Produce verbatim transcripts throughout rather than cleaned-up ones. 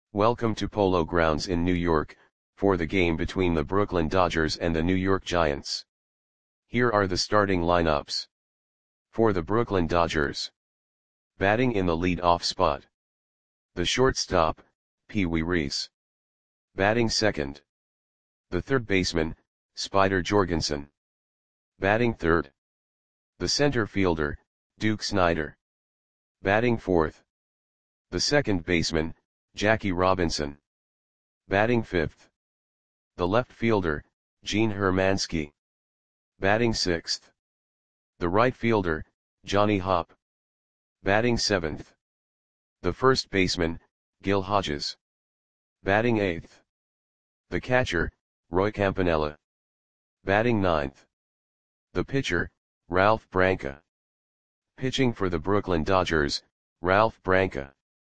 Welcome to Polo Grounds in New York, for the game between the Brooklyn Dodgers and the New York Giants. Here are the starting lineups. For the Brooklyn Dodgers. Batting in the lead-off spot. The shortstop, Pee Wee Reese. Batting second. The third baseman, Spider Jorgensen. Batting third. The center fielder, Duke Snider. Batting fourth. The second baseman, Jackie Robinson. Batting fifth. The left fielder, Gene Hermansky. Batting sixth. The right fielder, Johnny Hopp. Batting seventh. The first baseman, Gil Hodges. Batting eighth. The catcher, Roy Campanella. Batting ninth. The pitcher, Ralph Branca. Pitching for the Brooklyn Dodgers, Ralph Branca.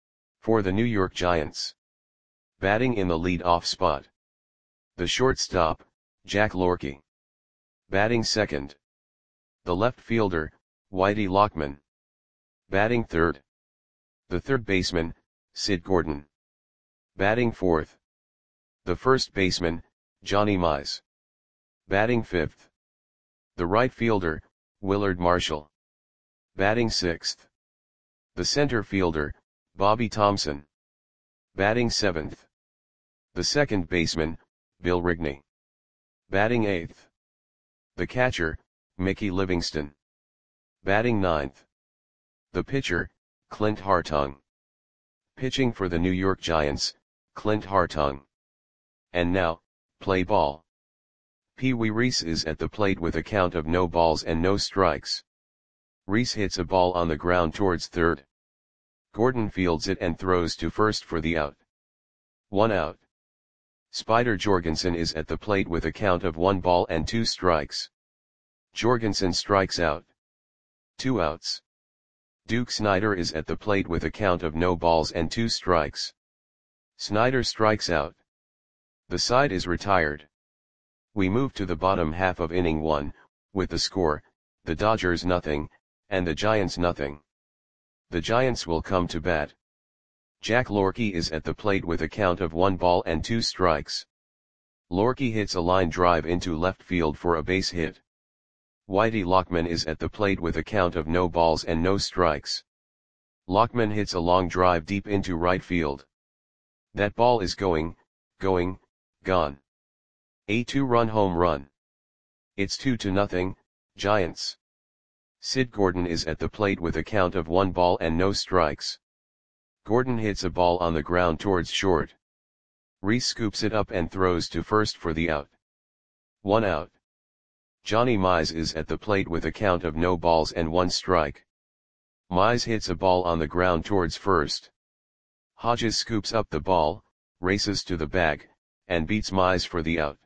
For the New York Giants. Batting in the lead-off spot. The shortstop, Jack Lorky. Batting second. The left fielder, Whitey Lockman. Batting third. The third baseman, Sid Gordon. Batting fourth. The first baseman, Johnny Mize. Batting fifth. The right fielder, Willard Marshall. Batting sixth. The center fielder, Bobby Thompson. Batting seventh. The second baseman, Bill Rigney. Batting eighth. The catcher, Mickey Livingston. Batting ninth. The pitcher, Clint Hartung. Pitching for the New York Giants, Clint Hartung. And now, play ball. Pee Wee Reese is at the plate with a count of no balls and no strikes. Reese hits a ball on the ground towards third. Gordon fields it and throws to first for the out. One out. Spider Jorgensen is at the plate with a count of one ball and two strikes. Jorgensen strikes out. Two outs. Duke Snider is at the plate with a count of no balls and two strikes. Snider strikes out. The side is retired. We move to the bottom half of inning one, with the score, the Dodgers nothing, and the Giants nothing. The Giants will come to bat. Jack Lorky is at the plate with a count of one ball and two strikes. Lorky hits a line drive into left field for a base hit. Whitey Lockman is at the plate with a count of no balls and no strikes. Lockman hits a long drive deep into right field. That ball is going, going, gone. A two-run home run. It's two to nothing, Giants. Sid Gordon is at the plate with a count of one ball and no strikes. Gordon hits a ball on the ground towards short. Reese scoops it up and throws to first for the out. One out. Johnny Mize is at the plate with a count of no balls and one strike. Mize hits a ball on the ground towards first. Hodges scoops up the ball, races to the bag, and beats Mize for the out.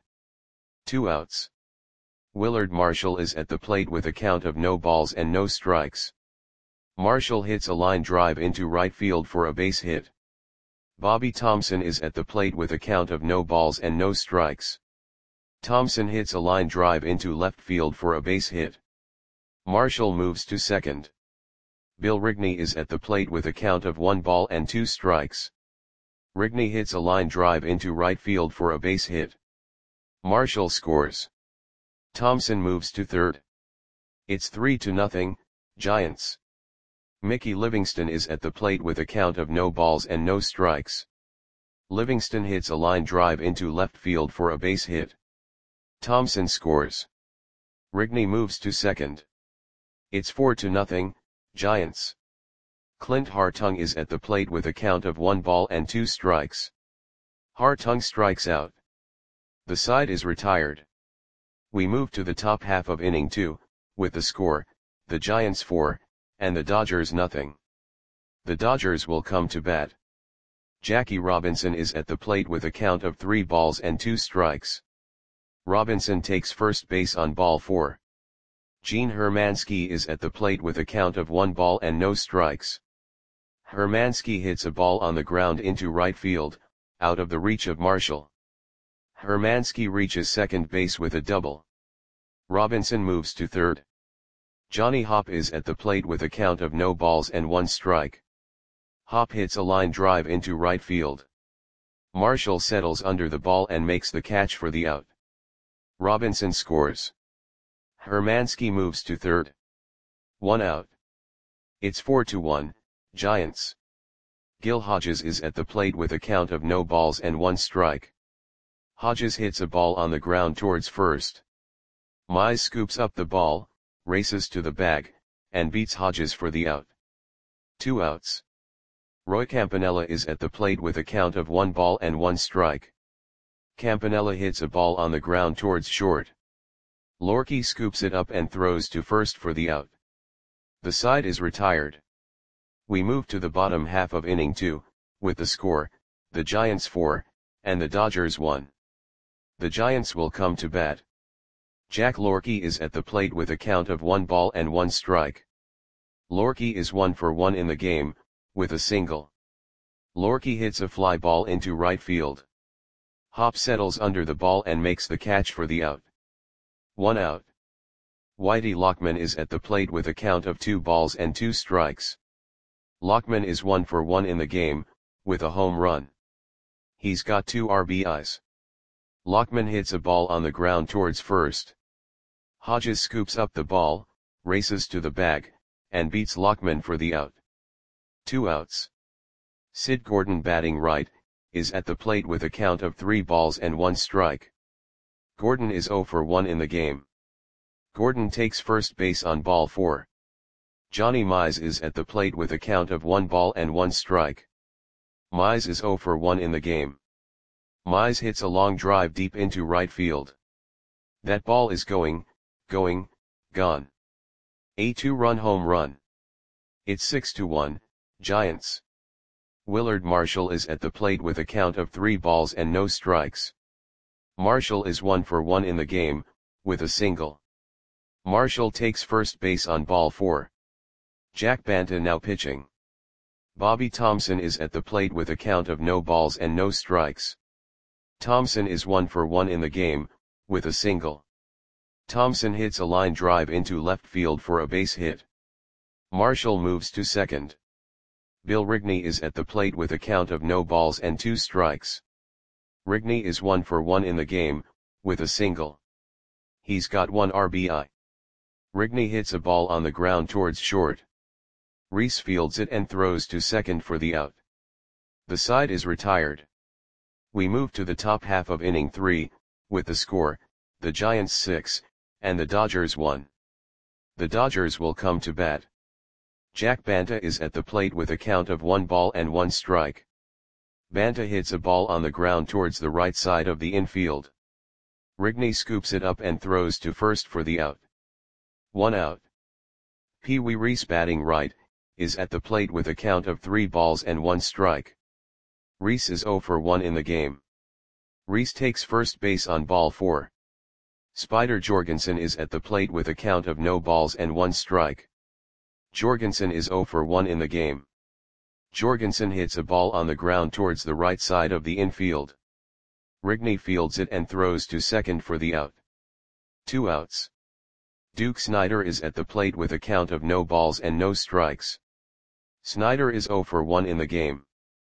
Two outs. Willard Marshall is at the plate with a count of no balls and no strikes. Marshall hits a line drive into right field for a base hit. Bobby Thompson is at the plate with a count of no balls and no strikes. Thompson hits a line drive into left field for a base hit. Marshall moves to second. Bill Rigney is at the plate with a count of one ball and two strikes. Rigney hits a line drive into right field for a base hit. Marshall scores. Thompson moves to third. It's three to nothing, Giants. Mickey Livingston is at the plate with a count of no balls and no strikes. Livingston hits a line drive into left field for a base hit. Thompson scores. Rigney moves to second. It's four to nothing, Giants. Clint Hartung is at the plate with a count of one ball and two strikes. Hartung strikes out. The side is retired. We move to the top half of inning two, with the score, the Giants four, and the Dodgers nothing. The Dodgers will come to bat. Jackie Robinson is at the plate with a count of three balls and two strikes. Robinson takes first base on ball four. Gene Hermansky is at the plate with a count of one ball and no strikes. Hermansky hits a ball on the ground into right field, out of the reach of Marshall. Hermansky reaches second base with a double. Robinson moves to third. Johnny Hopp is at the plate with a count of no balls and one strike. Hopp hits a line drive into right field. Marshall settles under the ball and makes the catch for the out. Robinson scores. Hermansky moves to third. One out. It's four to one, Giants. Gil Hodges is at the plate with a count of no balls and one strike. Hodges hits a ball on the ground towards first. Mize scoops up the ball, races to the bag, and beats Hodges for the out. Two outs. Roy Campanella is at the plate with a count of one ball and one strike. Campanella hits a ball on the ground towards short. Lorky scoops it up and throws to first for the out. The side is retired. We move to the bottom half of inning two, with the score, the Giants four, and the Dodgers one. The Giants will come to bat. Jack Lorky is at the plate with a count of one ball and one strike. Lorky is one for one in the game, with a single. Lorky hits a fly ball into right field. Hop settles under the ball and makes the catch for the out. One out. Whitey Lockman is at the plate with a count of two balls and two strikes. Lockman is one for one in the game, with a home run. He's got two R B Is. Lockman hits a ball on the ground towards first. Hodges scoops up the ball, races to the bag, and beats Lockman for the out. Two outs. Sid Gordon, batting right, is at the plate with a count of three balls and one strike. Gordon is zero for one in the game. Gordon takes first base on ball four. Johnny Mize is at the plate with a count of one ball and one strike. Mize is zero for one in the game. Mize hits a long drive deep into right field. That ball is going, going, gone. A two-run home run. It's six to one, Giants. Willard Marshall is at the plate with a count of three balls and no strikes. Marshall is one for one in the game, with a single. Marshall takes first base on ball four. Jack Banta now pitching. Bobby Thompson is at the plate with a count of no balls and no strikes. Thompson is one for one in the game, with a single. Thompson hits a line drive into left field for a base hit. Marshall moves to second. Bill Rigney is at the plate with a count of no balls and two strikes. Rigney is one for one in the game, with a single. He's got one R B I. Rigney hits a ball on the ground towards short. Reese fields it and throws to second for the out. The side is retired. We move to the top half of inning three, with the score, the Giants six, and the Dodgers one. The Dodgers will come to bat. Jack Banta is at the plate with a count of one ball and one strike. Banta hits a ball on the ground towards the right side of the infield. Rigney scoops it up and throws to first for the out. One out. Pee Wee Reese, batting right, is at the plate with a count of three balls and one strike. Reese is zero for one in the game. Reese takes first base on ball four. Spider Jorgensen is at the plate with a count of no balls and one strike. Jorgensen is zero for one in the game. Jorgensen hits a ball on the ground towards the right side of the infield. Rigney fields it and throws to second for the out. Two outs. Duke Snider is at the plate with a count of no balls and no strikes. Snider is zero for one in the game.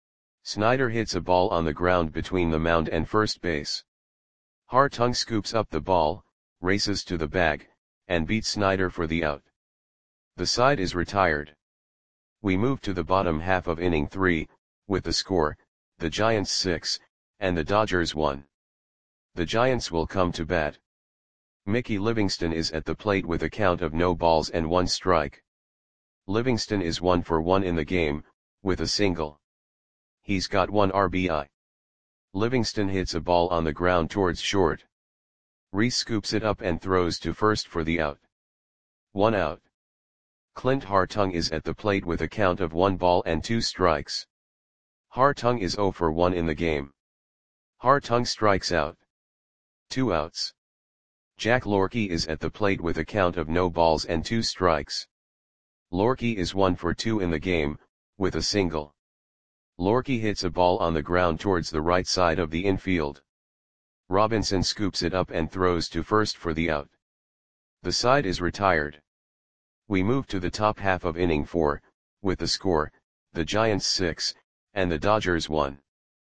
Snider hits a ball on the ground between the mound and first base. Hartung scoops up the ball, races to the bag, and beats Snider for the out. The side is retired. We move to the bottom half of inning three, with the score, the Giants six, and the Dodgers one. The Giants will come to bat. Mickey Livingston is at the plate with a count of no balls and one strike. Livingston is one for one in the game, with a single. He's got one R B I. Livingston hits a ball on the ground towards short. Reese scoops it up and throws to first for the out. One out. Clint Hartung is at the plate with a count of one ball and two strikes. Hartung is zero for one in the game. Hartung strikes out. Two outs. Jack Lorky is at the plate with a count of no balls and two strikes. Lorky is one for two in the game, with a single. Lorky hits a ball on the ground towards the right side of the infield. Robinson scoops it up and throws to first for the out. The side is retired. We move to the top half of inning four, with the score, the Giants six, and the Dodgers one.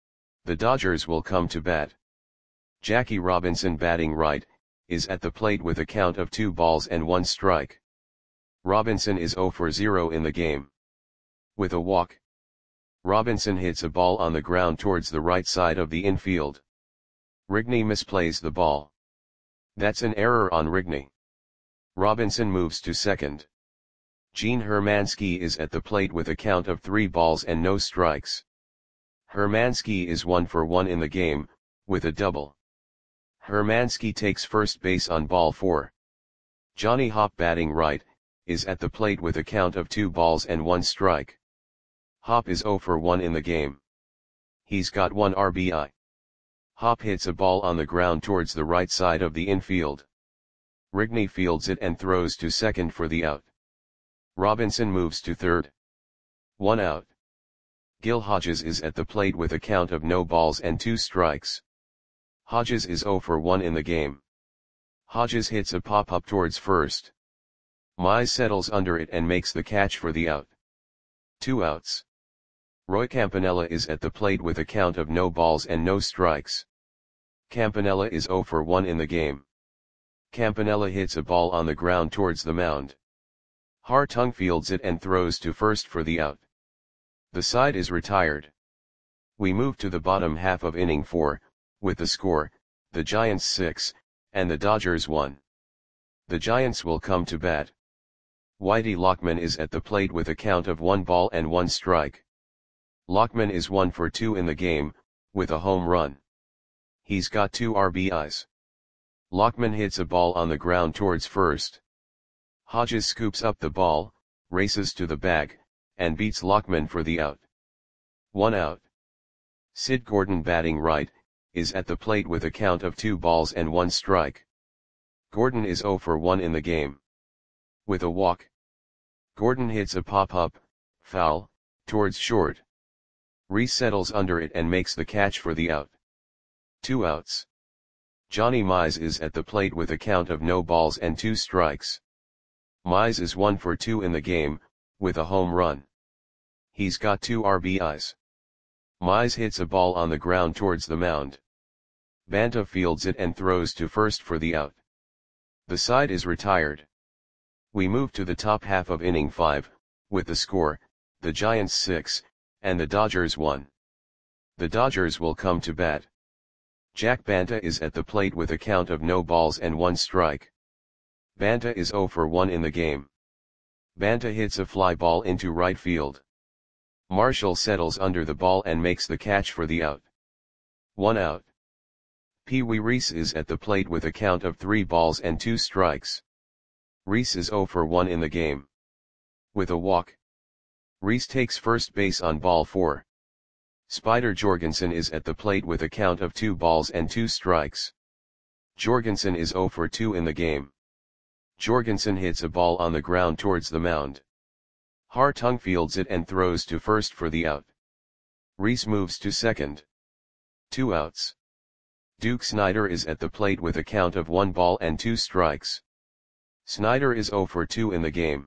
The Dodgers will come to bat. Jackie Robinson, batting right, is at the plate with a count of two balls and one strike. Robinson is zero for zero in the game. With a walk, Robinson hits a ball on the ground towards the right side of the infield. Rigney misplays the ball. That's an error on Rigney. Robinson moves to second. Gene Hermansky is at the plate with a count of three balls and no strikes. Hermansky is one for one in the game, with a double. Hermansky takes first base on ball four. Johnny Hopp, batting right, is at the plate with a count of two balls and one strike. Hopp is zero for one in the game. He's got one R B I. Hopp hits a ball on the ground towards the right side of the infield. Rigney fields it and throws to second for the out. Robinson moves to third. One out. Gil Hodges is at the plate with a count of no balls and two strikes. Hodges is zero for one in the game. Hodges hits a pop-up towards first. Mize settles under it and makes the catch for the out. Two outs. Roy Campanella is at the plate with a count of no balls and no strikes. Campanella is zero for one in the game. Campanella hits a ball on the ground towards the mound. Hartung fields it and throws to first for the out. The side is retired. We move to the bottom half of inning four, with the score, the Giants six, and the Dodgers one. The Giants will come to bat. Whitey Lockman is at the plate with a count of one ball and one strike. Lockman is one for two in the game, with a home run. He's got two R B Is. Lockman hits a ball on the ground towards first. Hodges scoops up the ball, races to the bag, and beats Lockman for the out. One out. Sid Gordon, batting right, is at the plate with a count of two balls and one strike. Gordon is zero for one in the game. With a walk, Gordon hits a pop-up, foul, towards short. Reese settles under it and makes the catch for the out. Two outs. Johnny Mize is at the plate with a count of no balls and two strikes. Mize is one for two in the game, with a home run. He's got two R B Is. Mize hits a ball on the ground towards the mound. Banta fields it and throws to first for the out. The side is retired. We move to the top half of inning five, with the score, the Giants six, and the Dodgers one. The Dodgers will come to bat. Jack Banta is at the plate with a count of no balls and one strike. Banta is zero for one in the game. Banta hits a fly ball into right field. Marshall settles under the ball and makes the catch for the out. One out. Pee Wee Reese is at the plate with a count of three balls and two strikes. Reese is zero for one in the game. With a walk, Reese takes first base on ball four. Spider Jorgensen is at the plate with a count of two balls and two strikes. Jorgensen is zero for two in the game. Jorgensen hits a ball on the ground towards the mound. Hartung fields it and throws to first for the out. Reese moves to second. Two outs. Duke Snider is at the plate with a count of one ball and two strikes. Snider is zero for two in the game.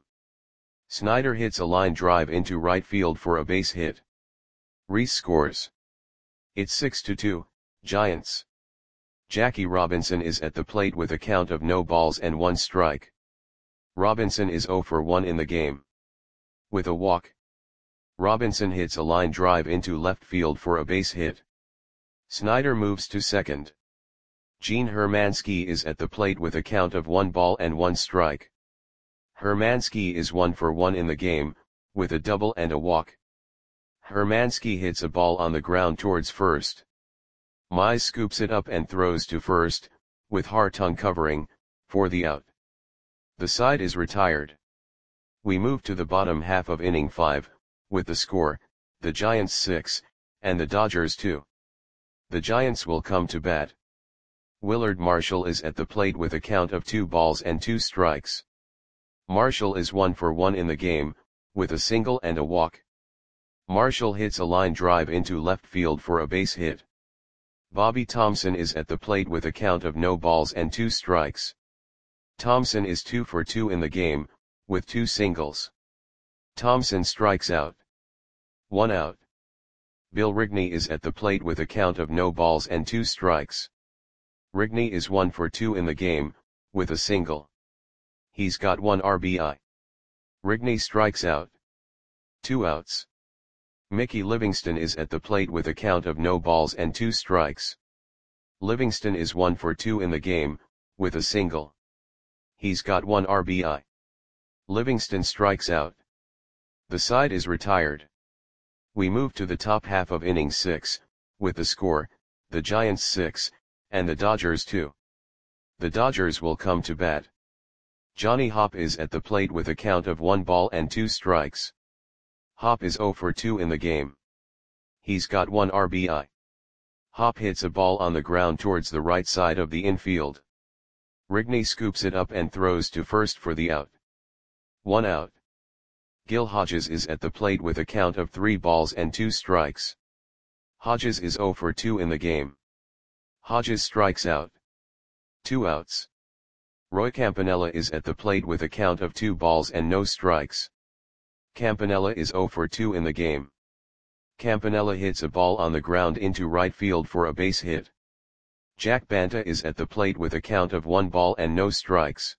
Snider hits a line drive into right field for a base hit. Reese scores. It's six to two, Giants. Jackie Robinson is at the plate with a count of no balls and one strike. Robinson is zero for one in the game. With a walk, Robinson hits a line drive into left field for a base hit. Snider moves to second. Gene Hermansky is at the plate with a count of one ball and one strike. Hermansky is one for one in the game, with a double and a walk. Hermansky hits a ball on the ground towards first. Mize scoops it up and throws to first, with Hartung covering, for the out. The side is retired. We move to the bottom half of inning five, with the score, the Giants six, and the Dodgers two. The Giants will come to bat. Willard Marshall is at the plate with a count of two balls and two strikes. Marshall is one for one in the game, with a single and a walk. Marshall hits a line drive into left field for a base hit. Bobby Thompson is at the plate with a count of no balls and two strikes. Thompson is two for two in the game, with two singles. Thompson strikes out. One out. Bill Rigney is at the plate with a count of no balls and two strikes. Rigney is one for two in the game, with a single. He's got one R B I. Rigney strikes out. Two outs. Mickey Livingston is at the plate with a count of no balls and two strikes. Livingston is one for two in the game, with a single. He's got one R B I. Livingston strikes out. The side is retired. We move to the top half of inning six, with the score, the Giants six, and the Dodgers two. The Dodgers will come to bat. Johnny Hopp is at the plate with a count of one ball and two strikes. Hopp is zero for two in the game. He's got one R B I. Hopp hits a ball on the ground towards the right side of the infield. Rigney scoops it up and throws to first for the out. One out. Gil Hodges is at the plate with a count of three balls and two strikes. Hodges is zero for two in the game. Hodges strikes out. Two outs. Roy Campanella is at the plate with a count of two balls and no strikes. Campanella is zero for two in the game. Campanella hits a ball on the ground into right field for a base hit. Jack Banta is at the plate with a count of one ball and no strikes.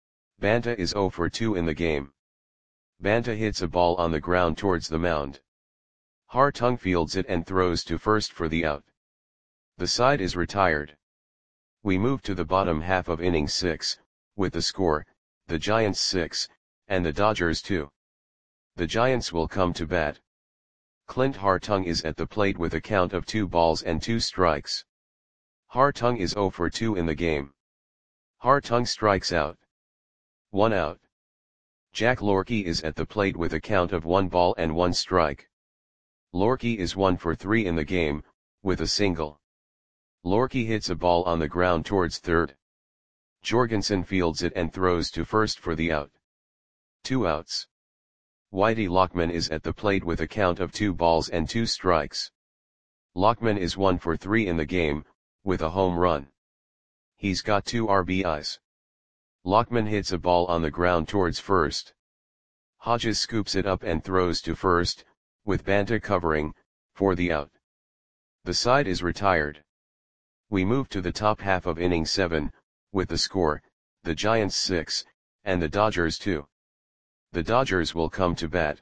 Banta is zero for two in the game. Banta hits a ball on the ground towards the mound. Hartung fields it and throws to first for the out. The side is retired. We move to the bottom half of inning six, with the score, the Giants six, and the Dodgers two. The Giants will come to bat. Clint Hartung is at the plate with a count of two balls and two strikes. Hartung is zero for two in the game. Hartung strikes out. One out. Jack Lorky is at the plate with a count of one ball and one strike. Lorky is one for three in the game, with a single. Lorky hits a ball on the ground towards third. Jorgensen fields it and throws to first for the out. Two outs. Whitey Lockman is at the plate with a count of two balls and two strikes. Lockman is one for three in the game, with a home run. He's got two R B Is. Lockman hits a ball on the ground towards first. Hodges scoops it up and throws to first, with Banta covering, for the out. The side is retired. We move to the top half of inning seven, with the score, the Giants six, and the Dodgers two. The Dodgers will come to bat.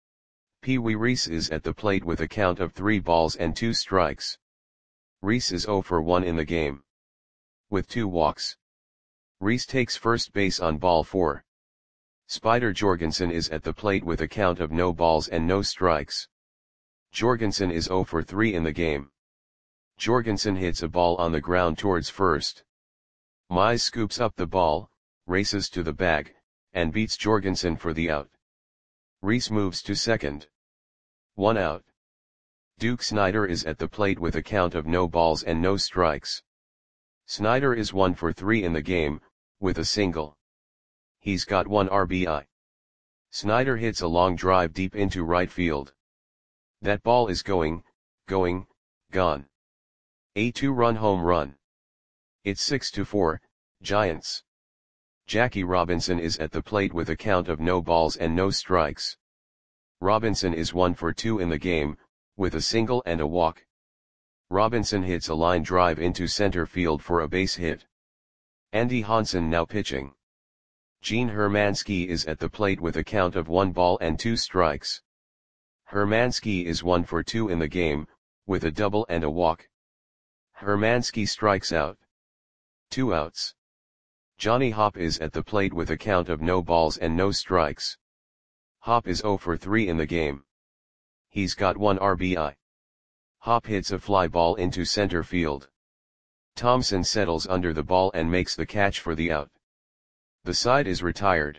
Pee Wee Reese is at the plate with a count of three balls and two strikes. Reese is zero for one in the game. With two walks. Reese takes first base on ball four. Spider Jorgensen is at the plate with a count of no balls and no strikes. Jorgensen is zero for three in the game. Jorgensen hits a ball on the ground towards first. Mize scoops up the ball, races to the bag, and beats Jorgensen for the out. Reese moves to second. One out. Duke Snider is at the plate with a count of no balls and no strikes. Snider is one for three in the game, with a single. He's got one R B I. Snider hits a long drive deep into right field. That ball is going, going, gone. A two-run home run. It's six to four, Giants. Jackie Robinson is at the plate with a count of no balls and no strikes. Robinson is one for two in the game, with a single and a walk. Robinson hits a line drive into center field for a base hit. Andy Hansen now pitching. Gene Hermansky is at the plate with a count of one ball and two strikes. Hermansky is one for two in the game, with a double and a walk. Hermansky strikes out. Two outs. Johnny Hopp is at the plate with a count of no balls and no strikes. Hopp is zero for three in the game. He's got one R B I. Hopp hits a fly ball into center field. Thompson settles under the ball and makes the catch for the out. The side is retired.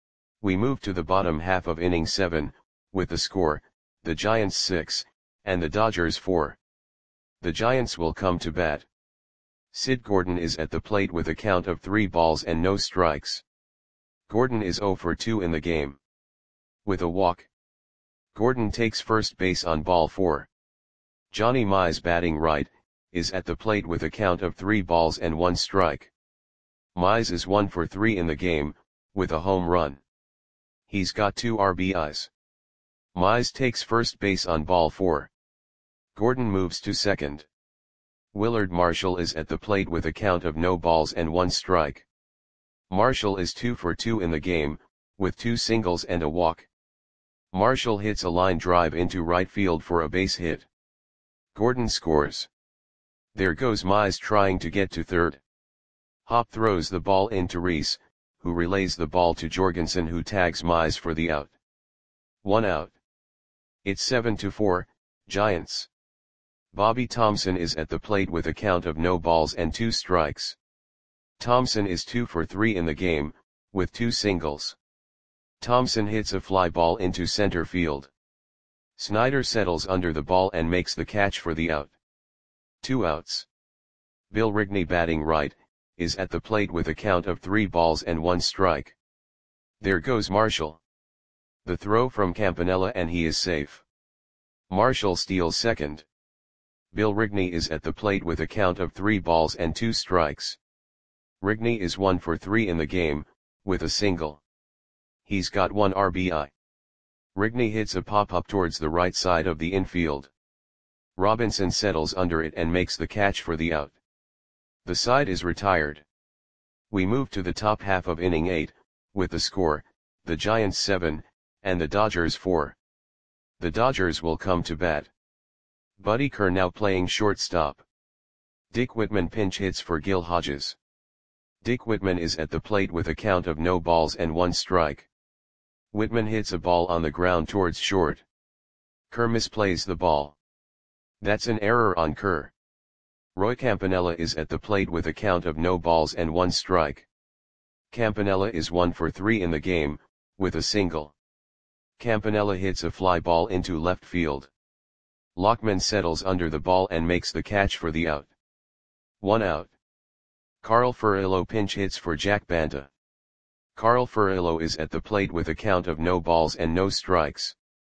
We move to the bottom half of inning seven, with the score, the Giants six, and the Dodgers four. The Giants will come to bat. Sid Gordon is at the plate with a count of three balls and no strikes. Gordon is zero for two in the game. With a walk. Gordon takes first base on ball four. Johnny Mize, batting right, is at the plate with a count of three balls and one strike. Mize is one for three in the game, with a home run. He's got two R B Is. Mize takes first base on ball four. Gordon moves to second. Willard Marshall is at the plate with a count of no balls and one strike. Marshall is two for two in the game, with two singles and a walk. Marshall hits a line drive into right field for a base hit. Gordon scores. There goes Mize trying to get to third. Hop throws the ball into Reese, who relays the ball to Jorgensen, who tags Mize for the out. One out. It's seven to four, Giants. Bobby Thomson is at the plate with a count of no balls and two strikes. Thomson is two for three in the game, with two singles. Thomson hits a fly ball into center field. Snyder settles under the ball and makes the catch for the out. Two outs. Bill Rigney, batting right, is at the plate with a count of three balls and one strike. There goes Marshall. The throw from Campanella and he is safe. Marshall steals second. Bill Rigney is at the plate with a count of three balls and two strikes. Rigney is one for three in the game, with a single. He's got one R B I. Rigney hits a pop-up towards the right side of the infield. Robinson settles under it and makes the catch for the out. The side is retired. We move to the top half of inning eight, with the score, the Giants seven, and the Dodgers four. The Dodgers will come to bat. Buddy Kerr now playing shortstop. Dick Whitman pinch hits for Gil Hodges. Dick Whitman is at the plate with a count of no balls and one strike. Whitman hits a ball on the ground towards short. Kerr misplays the ball. That's an error on Kerr. Roy Campanella is at the plate with a count of no balls and one strike. Campanella is one for three in the game, with a single. Campanella hits a fly ball into left field. Lockman settles under the ball and makes the catch for the out. One out. Carl Furillo pinch hits for Jack Banta. Carl Furillo is at the plate with a count of no balls and no strikes.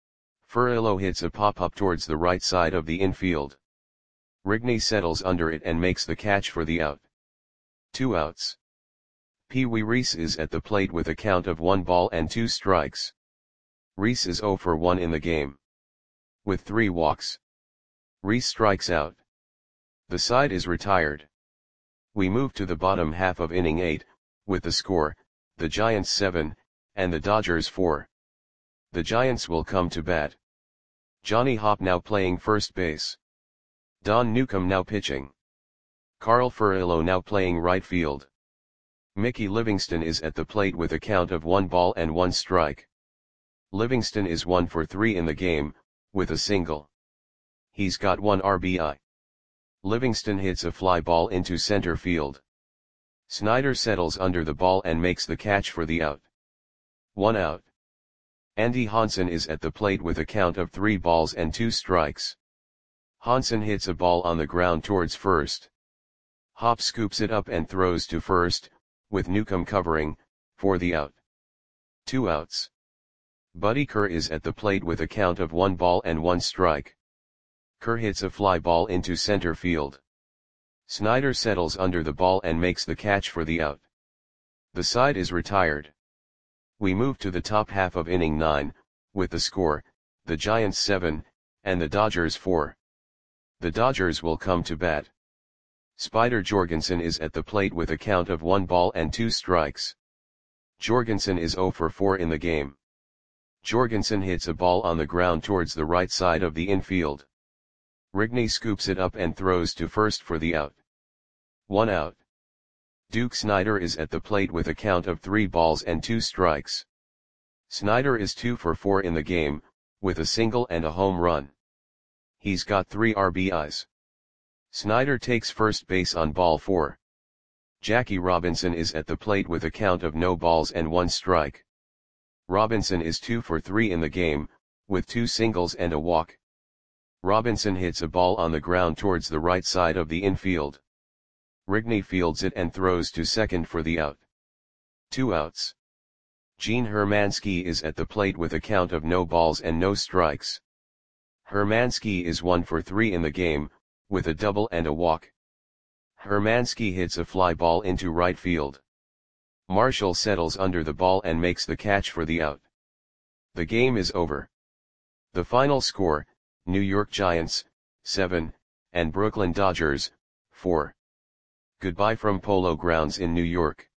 Furillo hits a pop-up towards the right side of the infield. Rigney settles under it and makes the catch for the out. Two outs. Pee Wee Reese is at the plate with a count of one ball and two strikes. Reese is zero for one in the game, with three walks. Reese strikes out. The side is retired. We move to the bottom half of inning eight, with the score, the Giants seven, and the Dodgers four. The Giants will come to bat. Johnny Hopp now playing first base. Don Newcomb now pitching. Carl Furillo now playing right field. Mickey Livingston is at the plate with a count of one ball and one strike. Livingston is one for three in the game, with a single. He's got one R B I. Livingston hits a fly ball into center field. Snyder settles under the ball and makes the catch for the out. One out. Andy Hansen is at the plate with a count of three balls and two strikes. Hansen hits a ball on the ground towards first. Hopp scoops it up and throws to first, with Newcomb covering, for the out. Two outs. Buddy Kerr is at the plate with a count of one ball and one strike. Kerr hits a fly ball into center field. Snyder settles under the ball and makes the catch for the out. The side is retired. We move to the top half of inning nine, with the score, the Giants seven, and the Dodgers four. The Dodgers will come to bat. Spider Jorgensen is at the plate with a count of one ball and two strikes. Jorgensen is zero for four in the game. Jorgensen hits a ball on the ground towards the right side of the infield. Rigney scoops it up and throws to first for the out. One out. Duke Snyder is at the plate with a count of three balls and two strikes. Snyder is two for four in the game, with a single and a home run. He's got three R B Is. Snyder takes first base on ball four. Jackie Robinson is at the plate with a count of no balls and one strike. Robinson is two for three in the game, with two singles and a walk. Robinson hits a ball on the ground towards the right side of the infield. Rigney fields it and throws to second for the out. Two outs. Gene Hermansky is at the plate with a count of no balls and no strikes. Hermansky is one for three in the game, with a double and a walk. Hermansky hits a fly ball into right field. Marshall settles under the ball and makes the catch for the out. The game is over. The final score, New York Giants, seven, and Brooklyn Dodgers, four. Goodbye from Polo Grounds in New York.